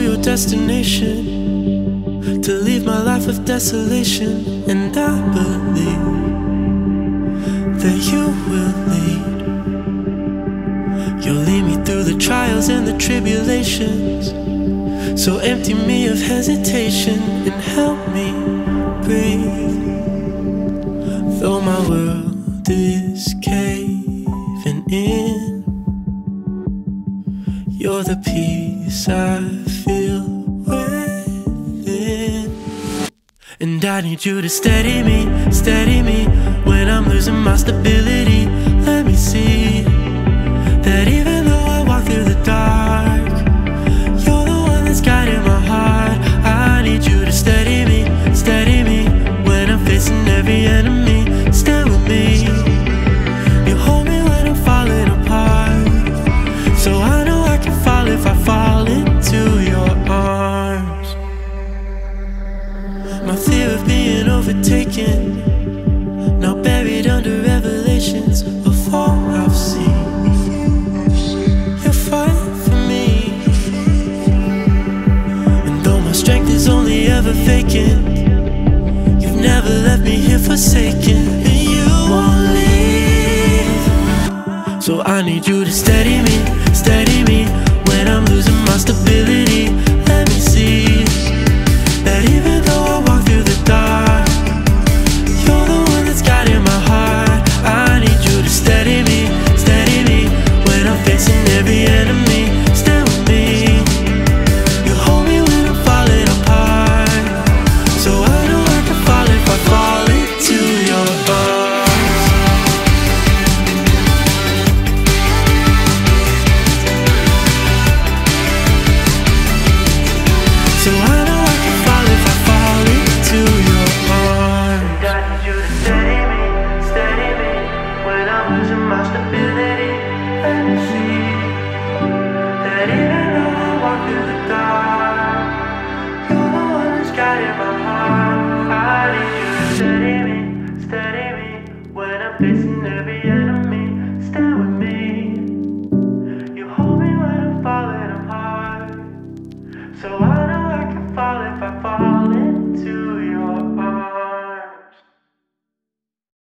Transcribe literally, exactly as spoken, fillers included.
your destination, to leave my life of desolation. And I believe that you will lead. You'll lead me through the trials and the tribulations. So empty me of hesitation and help me breathe. Though my world is caving in, you're the peace I feel within. And I need you to steady me, steady me when I'm losing my stability. Let me see that even though I walk through the dark, you're the one that's guiding my heart. I need you to steady me, steady me when I'm facing every enemy. Stand with me, you hold me when I'm falling apart. So I know I can fall if I fall into your arms. My fear of being overtaken, now buried under revelations of all I've seen. You're fighting for me, and though my strength is only ever vacant, you've never left me here forsaken, and you won't leave. So I need you to steady me,